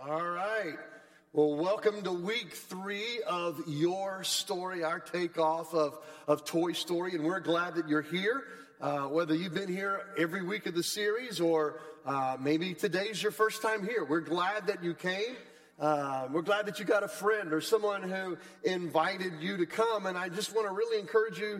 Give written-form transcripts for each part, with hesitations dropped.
All right. Well, welcome to week 3 of Your Story, our takeoff of Toy Story. And we're glad that you're here. Whether you've been here every week of the series or maybe today's your first time here, we're glad that you came. We're glad that you got a friend or someone who invited you to come. And I just want to really encourage you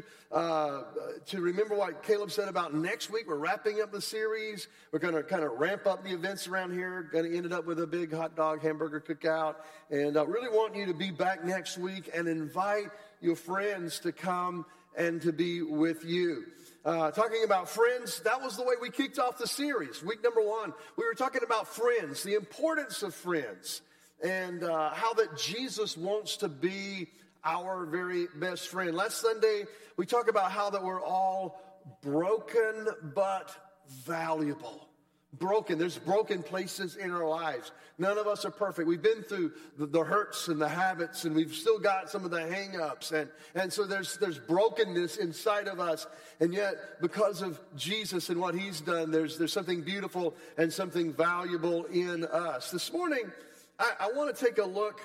to remember what Caleb said about next week. We're wrapping up the series. We're going to kind of ramp up the events around here. Going to end it up with a big hot dog hamburger cookout. And I really want you to be back next week and invite your friends to come and to be with you. Talking about friends, that was the way we kicked off the series. Week number 1, we were talking about friends, the importance of friends. And how that Jesus wants to be our very best friend. Last Sunday, we talked about how that we're all broken but valuable. Broken. There's broken places in our lives. None of us are perfect. We've been through the hurts and the habits, and we've still got some of the hang-ups. And so there's brokenness inside of us. And yet, because of Jesus and what he's done, there's something beautiful and something valuable in us. This morning, I want to take a look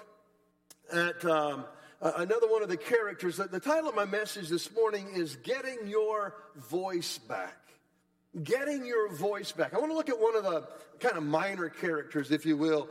at another one of the characters. The title of my message this morning is Getting Your Voice Back. Getting your voice back. I want to look at one of the kind of minor characters, if you will,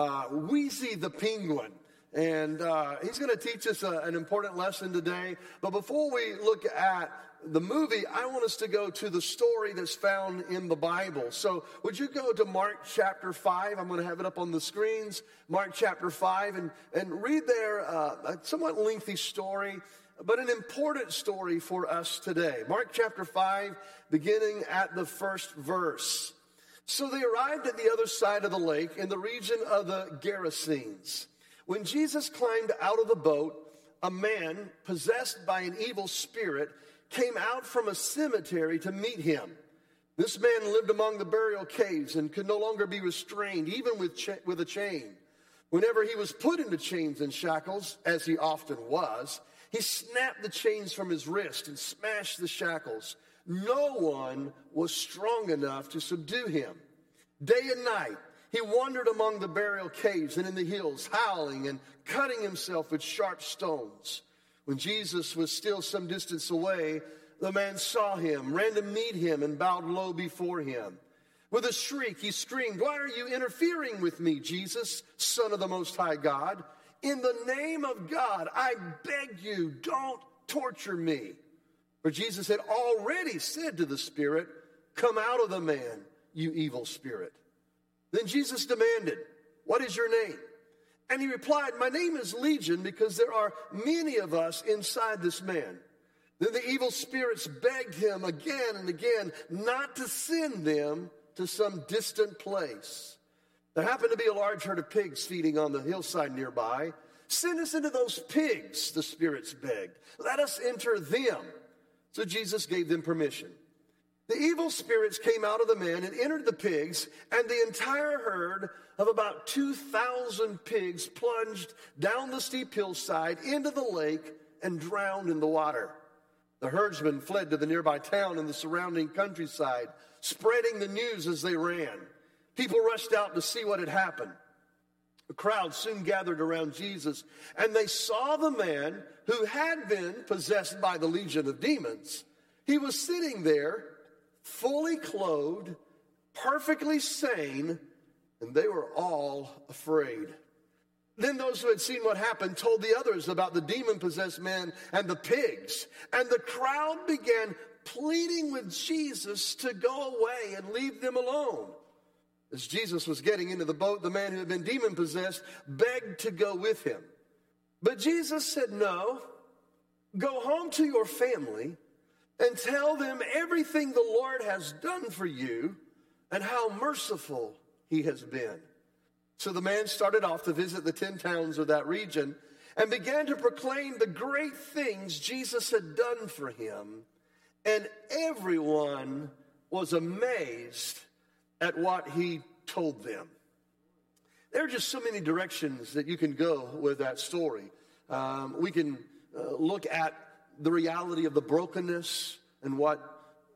Wheezy the Penguin. And he's going to teach us an important lesson today. But before we look at the movie, I want us to go to the story that's found in the Bible. So would you go to Mark chapter 5? I'm going to have it up on the screens. Mark chapter 5 and read there a somewhat lengthy story, but an important story for us today. Mark chapter 5, beginning at the first verse. So they arrived at the other side of the lake in the region of the Gerasenes. When Jesus climbed out of the boat, a man possessed by an evil spirit came out from a cemetery to meet him. This man lived among the burial caves and could no longer be restrained, even with a chain. Whenever he was put into chains and shackles, as he often was, he snapped the chains from his wrist and smashed the shackles. No one was strong enough to subdue him. Day and night, he wandered among the burial caves and in the hills, howling and cutting himself with sharp stones. When Jesus was still some distance away, the man saw him, ran to meet him, and bowed low before him. With a shriek, he screamed, "Why are you interfering with me, Jesus, Son of the Most High God? In the name of God, I beg you, don't torture me." For Jesus had already said to the spirit, "Come out of the man, you evil spirit." Then Jesus demanded, "What is your name?" And he replied, "My name is Legion, because there are many of us inside this man." Then the evil spirits begged him again and again not to send them to some distant place. There happened to be a large herd of pigs feeding on the hillside nearby. "Send us into those pigs," the spirits begged. "Let us enter them." So Jesus gave them permission. The evil spirits came out of the man and entered the pigs, and the entire herd of about 2,000 pigs plunged down the steep hillside into the lake and drowned in the water. The herdsmen fled to the nearby town and the surrounding countryside, spreading the news as they ran. People rushed out to see what had happened. The crowd soon gathered around Jesus, and they saw the man who had been possessed by the legion of demons. He was sitting there, fully clothed, perfectly sane, and they were all afraid. Then those who had seen what happened told the others about the demon-possessed man and the pigs. And the crowd began pleading with Jesus to go away and leave them alone. As Jesus was getting into the boat, the man who had been demon-possessed begged to go with him. But Jesus said, "No, go home to your family and tell them everything the Lord has done for you and how merciful he has been." So the man started off to visit the 10 towns of that region and began to proclaim the great things Jesus had done for him. And everyone was amazed at what he told them. There are just so many directions that you can go with that story. We can look at the reality of the brokenness and what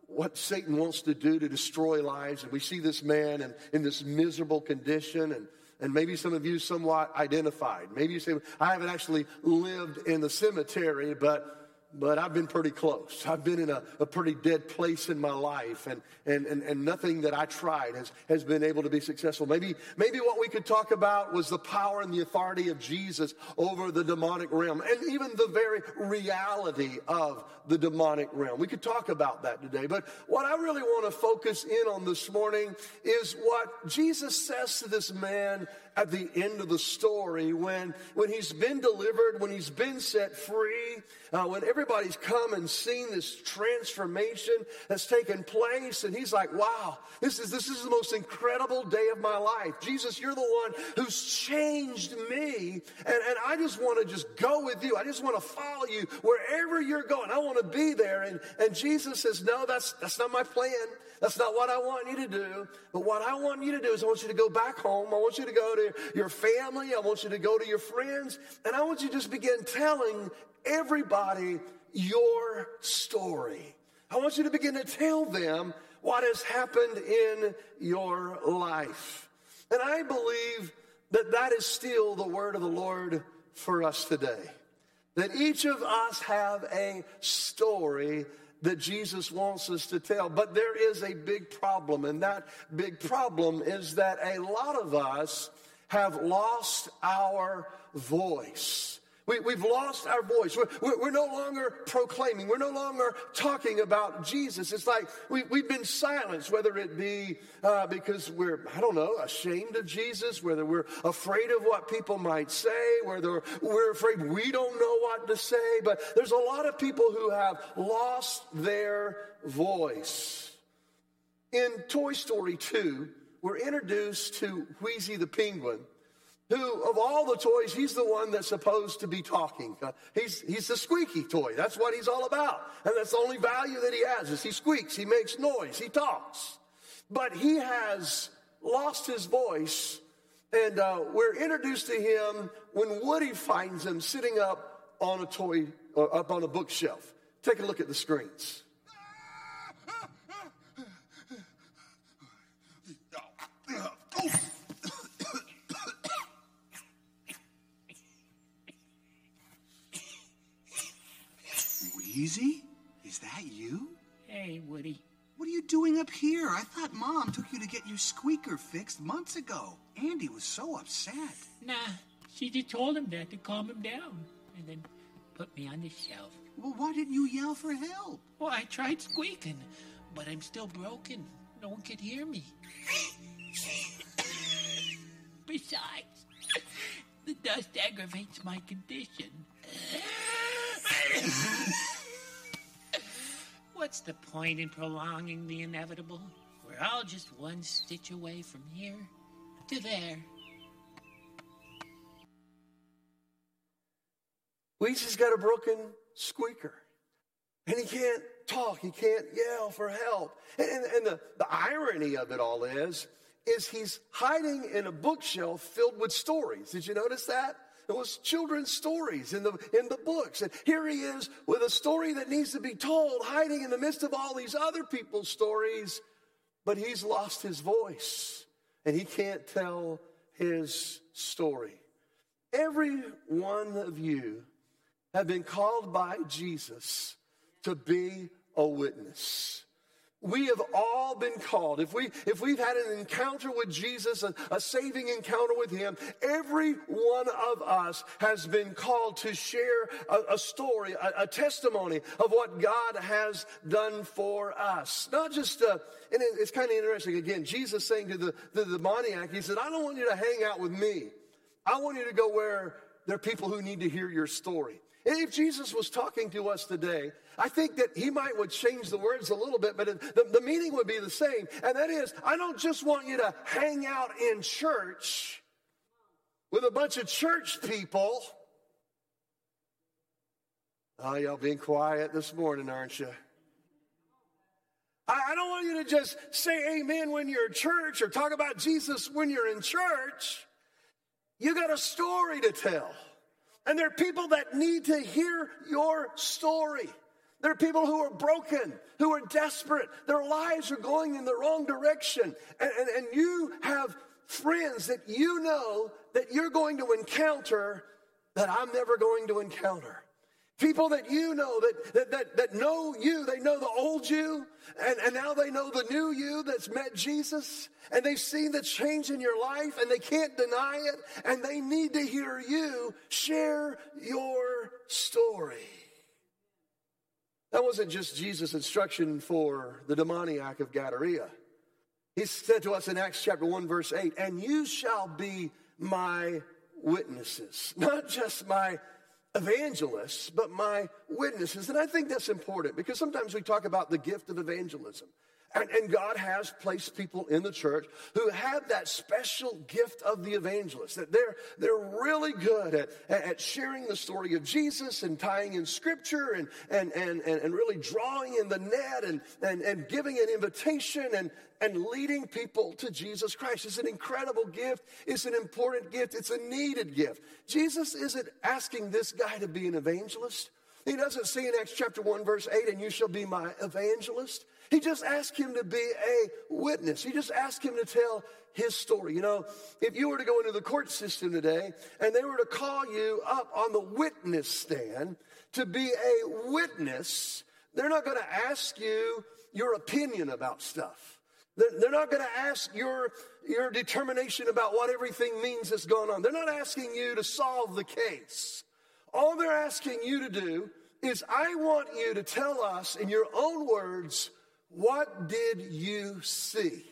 Satan wants to do to destroy lives. And we see this man in this miserable condition. And maybe some of you somewhat identified. Maybe you say, I haven't actually lived in the cemetery, but I've been pretty close. I've been in a pretty dead place in my life, and nothing that I tried has been able to be successful. Maybe what we could talk about was the power and the authority of Jesus over the demonic realm, and even the very reality of the demonic realm. We could talk about that today, but what I really want to focus in on this morning is what Jesus says to this man at the end of the story when he's been delivered, when he's been set free, when everybody's come and seen this transformation that's taken place, and he's like, wow, this is the most incredible day of my life. Jesus, you're the one who's changed me, and I just want to just go with you. I just want to follow you wherever you're going. I want to be there. And Jesus says, no, that's not my plan. That's not what I want you to do. But what I want you to do is I want you to go back home. I want you to go to your family. I want you to go to your friends. And I want you to just begin telling everybody your story. I want you to begin to tell them what has happened in your life. And I believe that is still the word of the Lord for us today. That each of us have a story that Jesus wants us to tell. But there is a big problem, and that big problem is that a lot of us have lost our voice. We've lost our voice. We're no longer proclaiming. We're no longer talking about Jesus. It's like we've been silenced, whether it be because we're, ashamed of Jesus, whether we're afraid of what people might say, whether we're afraid we don't know what to say. But there's a lot of people who have lost their voice. In Toy Story 2, we're introduced to Wheezy the Penguin, who, of all the toys, he's the one that's supposed to be talking. He's the squeaky toy. That's what he's all about. And that's the only value that he has is he squeaks, he makes noise, he talks. But he has lost his voice, and we're introduced to him when Woody finds him sitting up on a toy, or up on a bookshelf. Take a look at the screens. Wheezy? Is that you? Hey, Woody. What are you doing up here? I thought Mom took you to get your squeaker fixed months ago. Andy was so upset. Nah, she just told him that to calm him down, and then put me on the shelf. Well, why didn't you yell for help? Well, I tried squeaking, but I'm still broken. No one could hear me. Besides, the dust aggravates my condition. What's the point in prolonging the inevitable? We're all just one stitch away from here to there. Wheezy's got a broken squeaker, and he can't talk. He can't yell for help. And the irony of it all is he's hiding in a bookshelf filled with stories. Did you notice that? It was children's stories in the books. And here he is with a story that needs to be told, hiding in the midst of all these other people's stories. But he's lost his voice, and he can't tell his story. Every one of you have been called by Jesus to be a witness. We have all been called. If we've had an encounter with Jesus, a saving encounter with him, every one of us has been called to share a story, a testimony of what God has done for us. Not just, and it's kind of interesting, again, Jesus saying to the demoniac, he said, I don't want you to hang out with me. I want you to go where there are people who need to hear your story. And if Jesus was talking to us today, I think that he would change the words a little bit, but the meaning would be the same. And that is, I don't just want you to hang out in church with a bunch of church people. Oh, y'all being quiet this morning, aren't you? I don't want you to just say amen when you're in church or talk about Jesus when you're in church. You got a story to tell. And there are people that need to hear your story. There are people who are broken, who are desperate. Their lives are going in the wrong direction. And you have friends that you know that you're going to encounter that I'm never going to encounter. People that you know that know you, they know the old you, and now they know the new you that's met Jesus, and they've seen the change in your life, and they can't deny it, and they need to hear you share your story. That wasn't just Jesus' instruction for the demoniac of Gadara. He said to us in Acts chapter 1, verse 8, and you shall be my witnesses, not just my evangelists, but my witnesses. And I think that's important because sometimes we talk about the gift of evangelism. And God has placed people in the church who have that special gift of the evangelist, that they're really good at sharing the story of Jesus and tying in scripture and really drawing in the net and giving an invitation and leading people to Jesus Christ. It's an incredible gift. It's an important gift. It's a needed gift. Jesus isn't asking this guy to be an evangelist. He doesn't say in Acts chapter 1, verse 8, and you shall be my evangelist. He just asked him to be a witness. He just asked him to tell his story. You know, if you were to go into the court system today and they were to call you up on the witness stand to be a witness, they're not going to ask you your opinion about stuff. They're not going to ask your determination about what everything means that's going on. They're not asking you to solve the case. All they're asking you to do is, I want you to tell us in your own words, what did you see?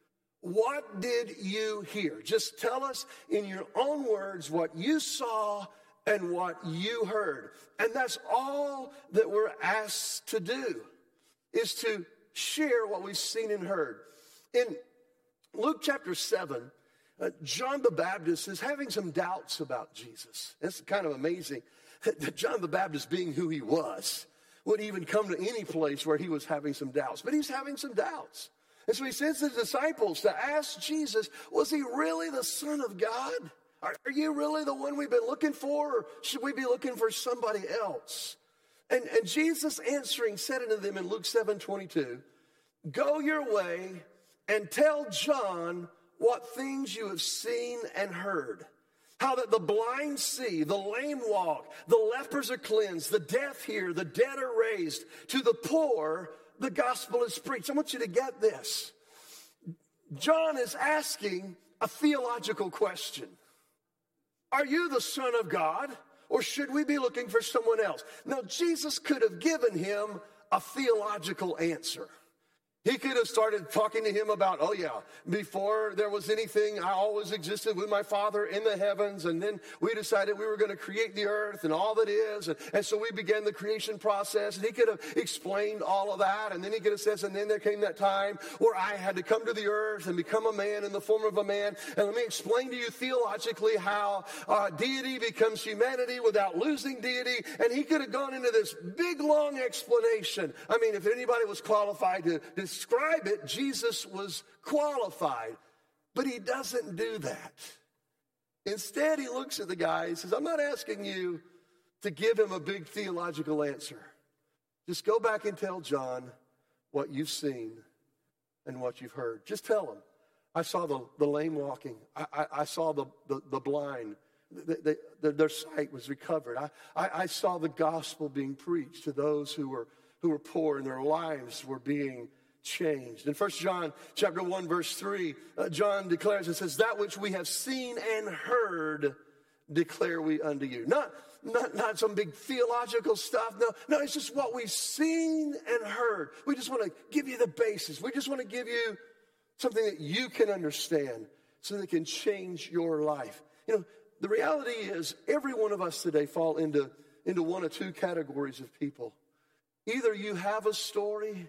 What did you hear? Just tell us in your own words what you saw and what you heard. And that's all that we're asked to do, is to share what we've seen and heard. In Luke chapter 7, John the Baptist is having some doubts about Jesus. It's kind of amazing that John the Baptist, being who he was, would even come to any place where he was having some doubts. But he's having some doubts. And so he sends the disciples to ask Jesus, was he really the Son of God? Are you really the one we've been looking for? Or should we be looking for somebody else? And Jesus answering said unto them in Luke 7:22, go your way and tell John what things you have seen and heard. How that the blind see, the lame walk, the lepers are cleansed, the deaf hear, the dead are raised. To the poor, the gospel is preached. I want you to get this. John is asking a theological question. Are you the Son of God, or should we be looking for someone else? Now, Jesus could have given him a theological answer. He could have started talking to him about, oh yeah, before there was anything, I always existed with my Father in the heavens, and then we decided we were going to create the earth and all that is, and so we began the creation process, and he could have explained all of that, and then he could have said, and then there came that time where I had to come to the earth and become a man in the form of a man, and let me explain to you theologically how deity becomes humanity without losing deity, and he could have gone into this big, long explanation. I mean, if anybody was qualified to describe it, Jesus was qualified. But he doesn't do that. Instead, he looks at the guy and says, I'm not asking you to give him a big theological answer. Just go back and tell John what you've seen and what you've heard. Just tell him, I saw the lame walking. I saw the blind. Their sight was recovered. I saw the gospel being preached to those who were poor, and their lives were being changed. In 1 John chapter 1, verse 3, John declares, it says, that which we have seen and heard declare we unto you. Not some big theological stuff. No, it's just what we've seen and heard. We just want to give you the basis. We just want to give you something that you can understand so that it can change your life. You know, the reality is every one of us today fall into one of two categories of people. Either you have a story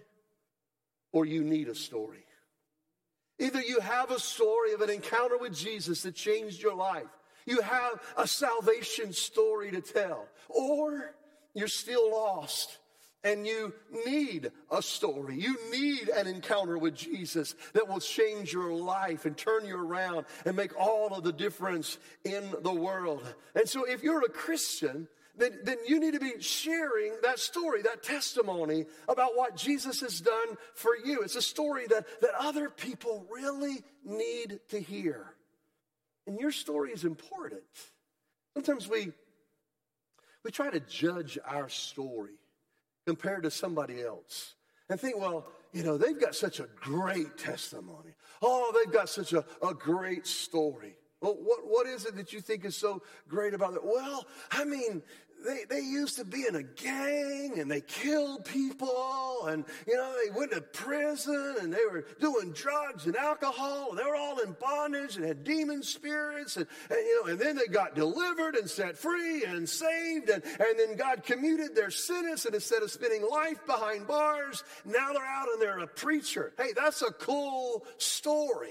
or you need a story. Either you have a story of an encounter with Jesus that changed your life. You have a salvation story to tell. Or you're still lost and you need a story. You need an encounter with Jesus that will change your life and turn you around and make all of the difference in the world. And so if you're a Christian, then you need to be sharing that story, that testimony about what Jesus has done for you. It's a story that other people really need to hear. And your story is important. Sometimes we try to judge our story compared to somebody else and think, well, they've got such a great testimony. Oh, they've got such a great story. Well, what is it that you think is so great about it? Well, I mean, they used to be in a gang and they killed people and, they went to prison and they were doing drugs and alcohol and they were all in bondage and had demon spirits and then they got delivered and set free and saved and then God commuted their sentence, and instead of spending life behind bars, now they're out and they're a preacher. Hey, that's a cool story.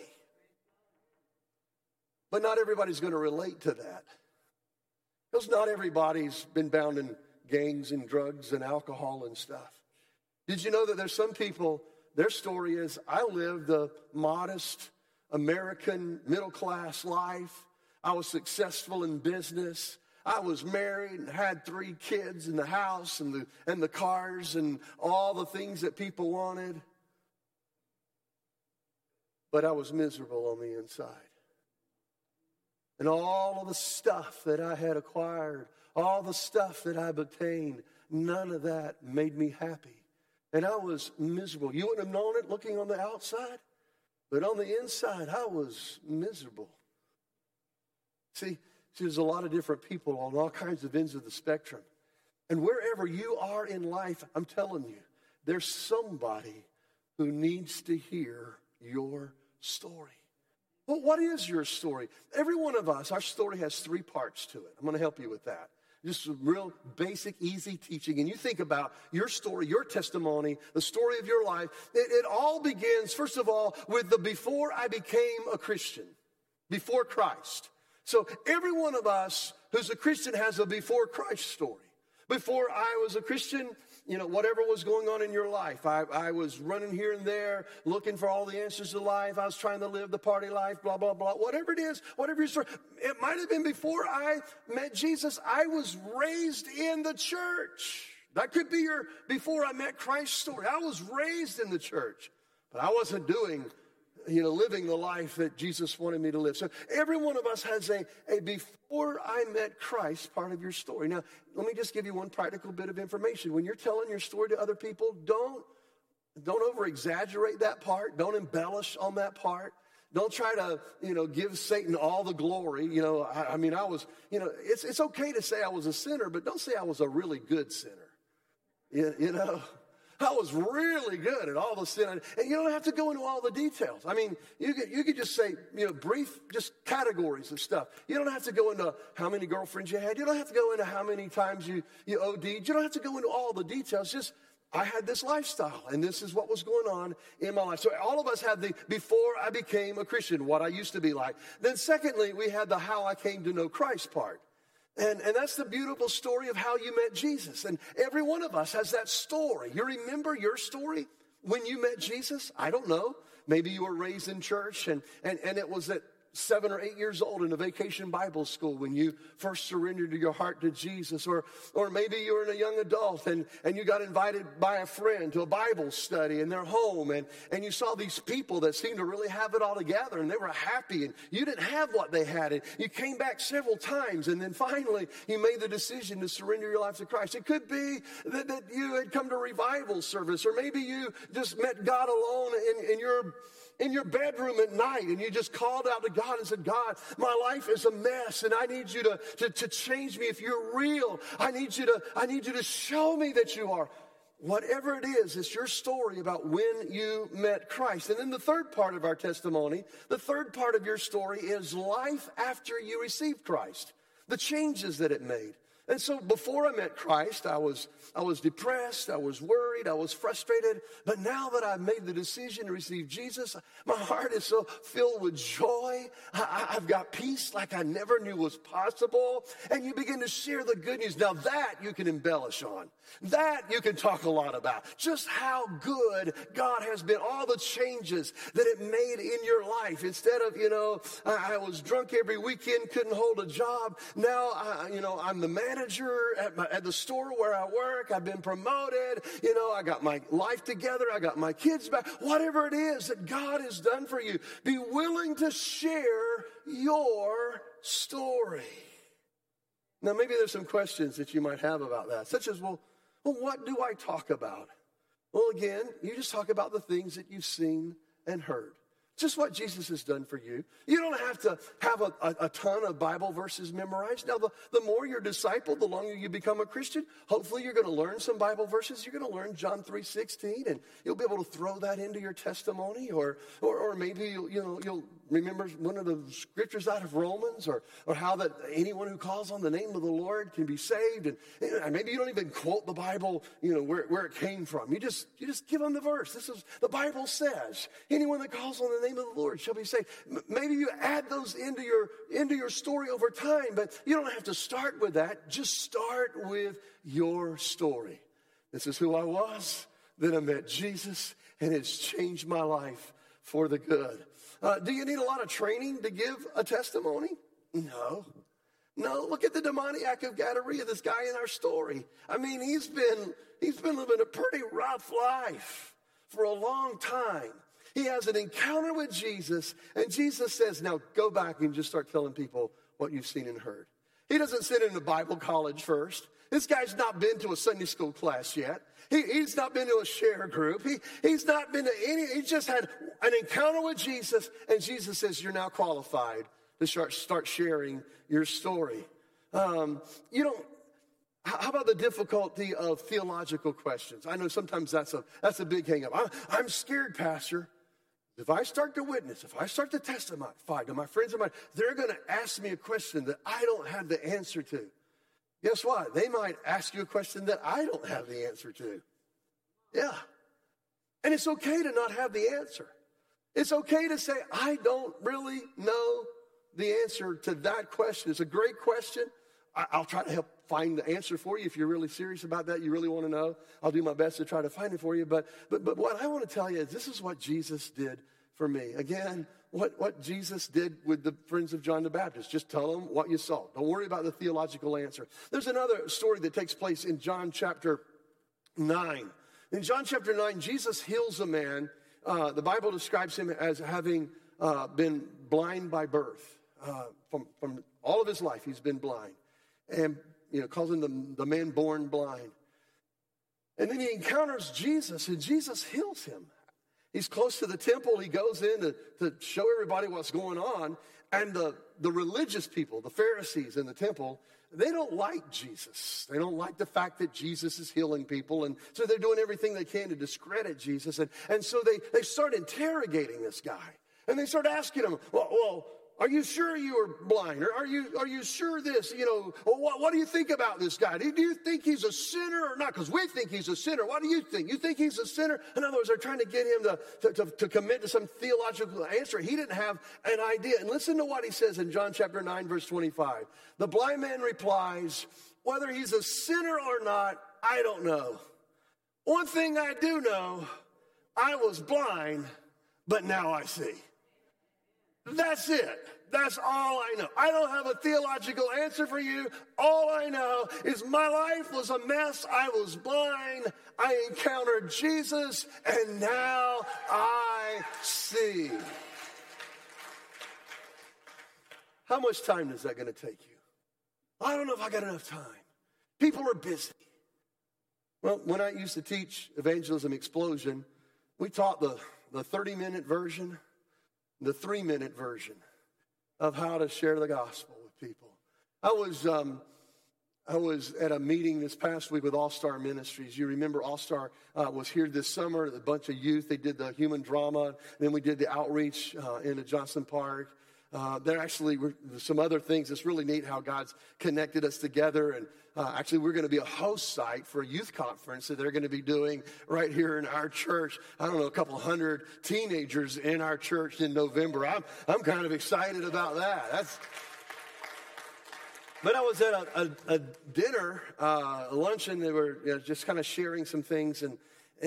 But not everybody's going to relate to that. Because not everybody's been bound in gangs and drugs and alcohol and stuff. Did you know that there's some people, their story is, I lived a modest American middle-class life. I was successful in business. I was married and had 3 kids in the house and the cars and all the things that people wanted. But I was miserable on the inside. And all of the stuff that I had acquired, all the stuff that I've obtained, none of that made me happy. And I was miserable. You wouldn't have known it looking on the outside, but on the inside, I was miserable. See, there's a lot of different people on all kinds of ends of the spectrum. And wherever you are in life, I'm telling you, there's somebody who needs to hear your story. Well, what is your story? Every one of us, our story has 3 parts to it. I'm going to help you with that. Just real basic, easy teaching. And you think about your story, your testimony, the story of your life. It all begins, first of all, with the before I became a Christian, before Christ. So every one of us who's a Christian has a before Christ story. Before I was a Christian, whatever was going on in your life, I was running here and there, looking for all the answers to life. I was trying to live the party life, blah, blah, blah. Whatever it is, whatever your story. It might have been before I met Jesus. I was raised in the church. That could be your before I met Christ story. I was raised in the church, but I wasn't doing living the life that Jesus wanted me to live. So every one of us has a before I met Christ part of your story. Now, let me just give you one practical bit of information. When you're telling your story to other people, don't over-exaggerate that part. Don't embellish on that part. Don't try to, give Satan all the glory. It's okay to say I was a sinner, but don't say I was a really good sinner. I was really good at all the sin. And you don't have to go into all the details. I mean, you could just say, brief, just categories of stuff. You don't have to go into how many girlfriends you had. You don't have to go into how many times you OD'd. You don't have to go into all the details. Just, I had this lifestyle, and this is what was going on in my life. So all of us had the before I became a Christian, what I used to be like. Then secondly, we had the how I came to know Christ part. And that's the beautiful story of how you met Jesus. And every one of us has that story. You remember your story when you met Jesus? I don't know. Maybe you were raised in church and it was at 7 or 8 years old in a vacation Bible school when you first surrendered your heart to Jesus. Or maybe you were in a young adult and you got invited by a friend to a Bible study in their home. And you saw these people that seemed to really have it all together and they were happy and you didn't have what they had. And you came back several times and then finally you made the decision to surrender your life to Christ. It could be that you had come to a revival service, or maybe you just met God alone in your bedroom at night, and you just called out to God and said, God, my life is a mess, and I need you to change me. If you're real, I need you to show me that you are. Whatever it is, it's your story about when you met Christ. And then the third part of our testimony, the third part of your story is life after you received Christ, the changes that it made. And so before I met Christ, I was depressed, I was worried, I was frustrated. But now that I've made the decision to receive Jesus, my heart is so filled with joy. I've got peace like I never knew was possible. And you begin to share the good news. Now that you can embellish on. That you can talk a lot about. Just how good God has been. All the changes that it made in your life. Instead of, I was drunk every weekend, couldn't hold a job. Now, I'm the manager at the store where I work. I've been promoted. know, I got my life together, I got my kids back. Whatever it is that God has done for you, be willing to share your story. Now, maybe there's some questions that you might have about that, such as, well, what do I talk about? Well, again, you just talk about the things that you've seen and heard. Just what Jesus has done for you. You don't have to have a ton of Bible verses memorized. Now, the more you're discipled, the longer you become a Christian, hopefully you're going to learn some Bible verses. You're going to learn John 3:16, and you'll be able to throw that into your testimony, or maybe you'll remember one of the scriptures out of Romans, or how that anyone who calls on the name of the Lord can be saved. And maybe you don't even quote the Bible, where it came from. You just give them the verse. This is the Bible says, anyone that calls on the name of the Lord shall be saved. Maybe you add those into your story over time, but you don't have to start with that. Just start with your story. This is who I was. Then I met Jesus, and it's changed my life for the good. Do you need a lot of training to give a testimony? No. Look at the demoniac of Gadarene, this guy in our story. I mean, he's been living a pretty rough life for a long time. He has an encounter with Jesus, and Jesus says, now go back and just start telling people what you've seen and heard. He doesn't send him to Bible college first. This guy's not been to a Sunday school class yet. He's not been to a share group. He's not been to any, he just had an encounter with Jesus, and Jesus says, you're now qualified to start sharing your story. How about the difficulty of theological questions? I know sometimes that's a big hang up. I'm scared, Pastor. If I start to witness, if I start to testify to my friends of mine, they're going to ask me a question that I don't have the answer to. Guess what? They might ask you a question that I don't have the answer to. Yeah. And it's okay to not have the answer. It's okay to say, I don't really know the answer to that question. It's a great question. I'll try to help find the answer for you. If you're really serious about that, you really want to know, I'll do my best to try to find it for you. But what I want to tell you is this is what Jesus did for me. Again, what Jesus did with the friends of John the Baptist. Just tell them what you saw. Don't worry about the theological answer. There's another story that takes place in John chapter 9. In John chapter 9, Jesus heals a man. The Bible describes him as having been blind by birth. From all of his life, he's been blind. And, calls him the man born blind. And then he encounters Jesus, and Jesus heals him. He's close to the temple. He goes in to show everybody what's going on. And the religious people, the Pharisees in the temple, they don't like Jesus. They don't like the fact that Jesus is healing people. And so they're doing everything they can to discredit Jesus. And so they start interrogating this guy. And they start asking him, well, are you sure you were blind? Or are you sure this? What do you think about this guy? Do you think he's a sinner or not? Because we think he's a sinner. What do you think? You think he's a sinner? In other words, they're trying to get him to commit to some theological answer. He didn't have an idea. And listen to what he says in John chapter 9, verse 25. The blind man replies, whether he's a sinner or not, I don't know. One thing I do know, I was blind, but now I see. That's it. That's all I know. I don't have a theological answer for you. All I know is my life was a mess. I was blind. I encountered Jesus, and now I see. How much time is that going to take you? I don't know if I got enough time. People are busy. Well, when I used to teach Evangelism Explosion, we taught the 30-minute version, the 3-minute version of how to share the gospel with people. I was at a meeting this past week with All Star Ministries. You remember All Star was here this summer, a bunch of youth. They did the human drama. Then we did the outreach into Johnson Park. There actually were some other things. It's really neat how God's connected us together. And actually, we're going to be a host site for a youth conference that they're going to be doing right here in our church. I don't know, a couple hundred teenagers in our church in November. I'm kind of excited about that. But I was at a dinner, a luncheon. They were just kind of sharing some things, and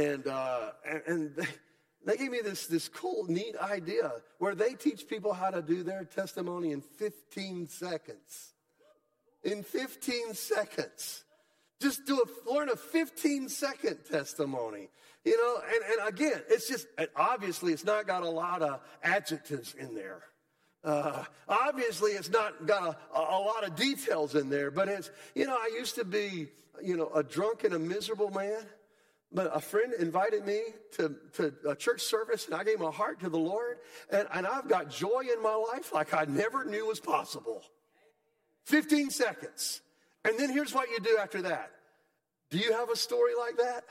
they gave me this cool, neat idea where they teach people how to do their testimony in 15 seconds. In 15 seconds. Just learn a 15-second testimony. You know, and again, it's just, obviously it's not got a lot of adjectives in there. Obviously it's not got a lot of details in there, but it's, you know, I used to be, you know, a drunk and a miserable man, but a friend invited me to a church service, and I gave my heart to the Lord, and I've got joy in my life like I never knew was possible. 15 seconds. And then here's what you do after that. Do you have a story like that?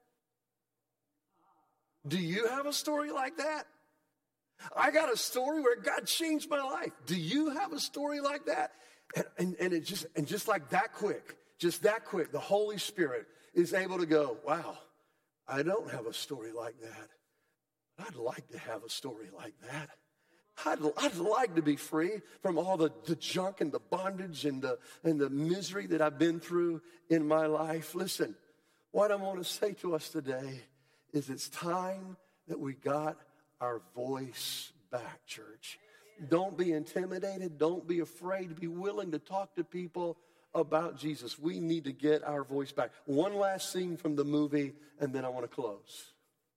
Do you have a story like that? I got a story where God changed my life. Do you have a story like that? And just like that quick, the Holy Spirit is able to go, wow, I don't have a story like that. I'd like to have a story like that. I'd like to be free from all the junk and the bondage and the misery that I've been through in my life. Listen, what I want to say to us today is it's time that we got our voice back, church. Don't be intimidated. Don't be afraid. Be willing to talk to people about Jesus. We need to get our voice back. One last scene from the movie, and then I want to close.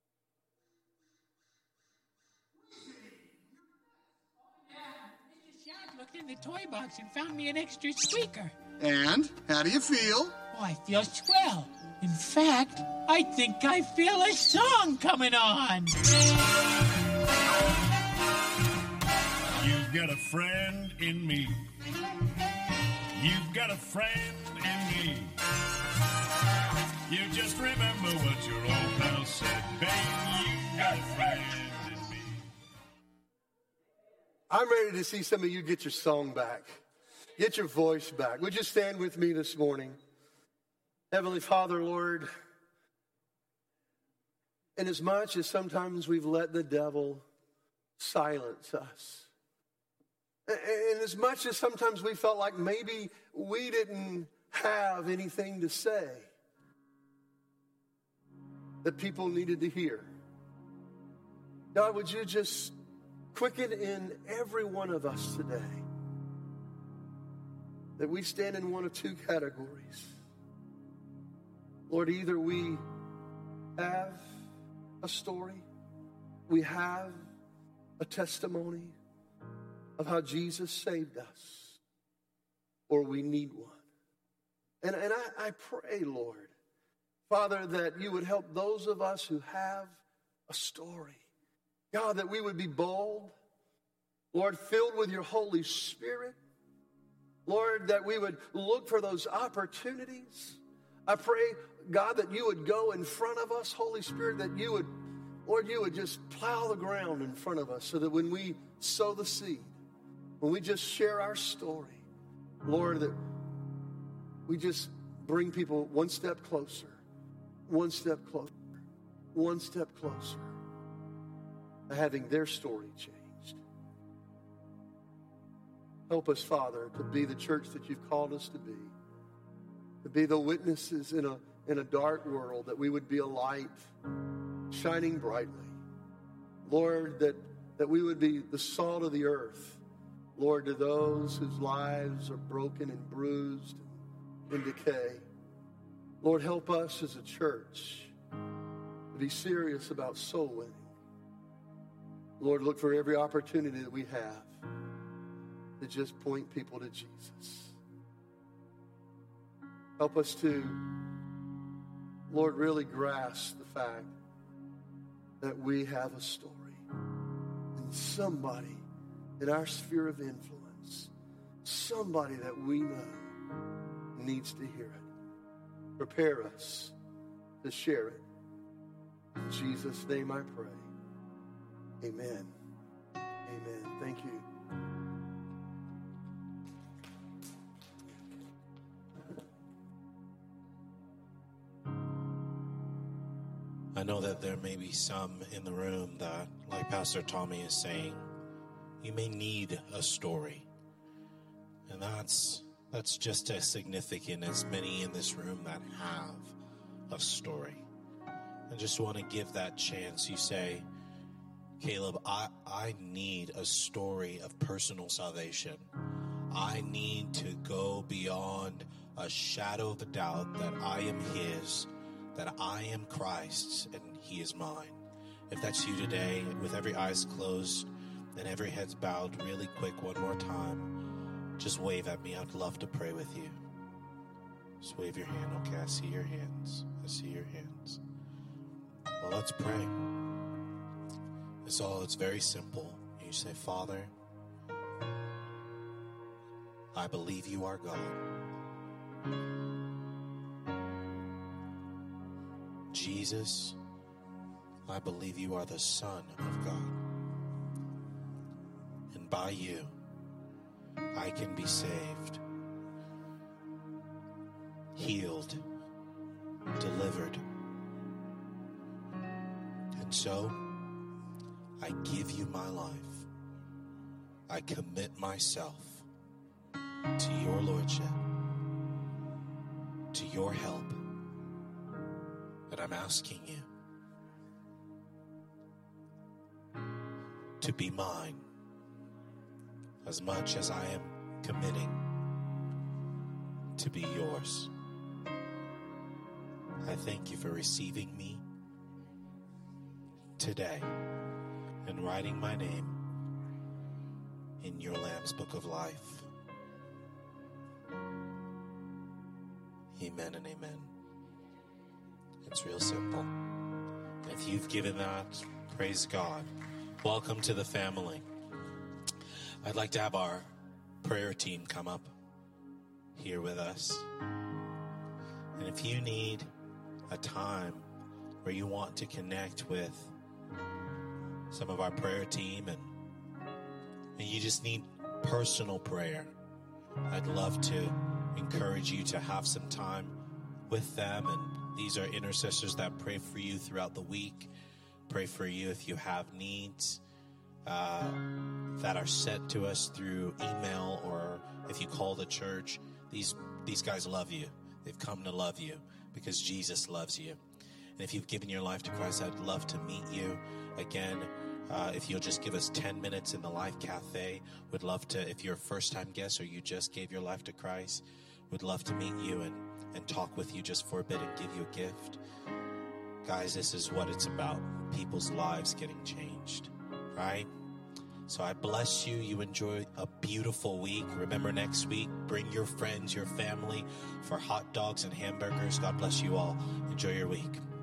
Looked in the toy box and found me an extra squeaker. And how do you feel? Oh, I feel swell. In fact, I think I feel a song coming on. You've got a friend in me. You've got a friend in me. You just remember what your old pal said, babe. You've got a friend in me. I'm ready to see some of you get your song back. Get your voice back. Would you stand with me this morning? Heavenly Father, Lord, inasmuch as sometimes we've let the devil silence us, and as much as sometimes we felt like maybe we didn't have anything to say that people needed to hear, God, would you just quicken in every one of us today that we stand in one of two categories. Lord, either we have a story, we have a testimony of how Jesus saved us, or we need one. And I pray, Lord, Father, that you would help those of us who have a story. God, that we would be bold, Lord, filled with your Holy Spirit. Lord, that we would look for those opportunities. I pray, God, that you would go in front of us, Holy Spirit, that you would, Lord, you would just plow the ground in front of us so that when we sow the seed, when we just share our story, Lord, that we just bring people one step closer, one step closer, one step closer to having their story changed. Help us, Father, to be the church that you've called us to be the witnesses in a dark world, that we would be a light shining brightly. Lord, that we would be the salt of the earth, Lord, to those whose lives are broken and bruised and in decay. Lord, help us as a church to be serious about soul winning. Lord, look for every opportunity that we have to just point people to Jesus. Help us to, Lord, really grasp the fact that we have a story. And somebody in our sphere of influence, somebody that we know needs to hear it. Prepare us to share it. In Jesus' name I pray. Amen. Amen. Thank you. I know that there may be some in the room that, like Pastor Tommy is saying, you may need a story. And that's just as significant as many in this room that have a story. I just want to give that chance. You say, Caleb, I need a story of personal salvation. I need to go beyond a a shadow of a doubt that I am his, that I am Christ's, and he is mine. If that's you today, with every eyes closed and every head's bowed, really quick, one more time, just wave at me. I'd love to pray with you. Just wave your hand. Okay, I see your hands. I see your hands. Well, let's pray. It's very simple. You say, Father, I believe you are God. Jesus, I believe you are the Son of God. And by you, I can be saved, healed, delivered. And so, I give you my life. I commit myself to your lordship, to your help. And I'm asking you to be mine as much as I am committing to be yours. I thank you for receiving me today and writing my name in your Lamb's Book of Life. Amen and amen. It's real simple. If you've given that, praise God. Welcome to the family. I'd like to have our prayer team come up here with us. And if you need a time where you want to connect with some of our prayer team and you just need personal prayer, I'd love to encourage you to have some time with them. And these are intercessors that pray for you throughout the week. Pray for you if you have needs that are sent to us through email, or if you call the church. These guys love you. They've come to love you because Jesus loves you. And if you've given your life to Christ, I'd love to meet you again. If you'll just give us 10 minutes in the Life Cafe, would love to, if you're a first-time guest or you just gave your life to Christ, would love to meet you and talk with you just for a bit and give you a gift. Guys, this is what it's about. People's lives getting changed, right? So I bless you. You enjoy a beautiful week. Remember, next week, bring your friends, your family for hot dogs and hamburgers. God bless you all. Enjoy your week.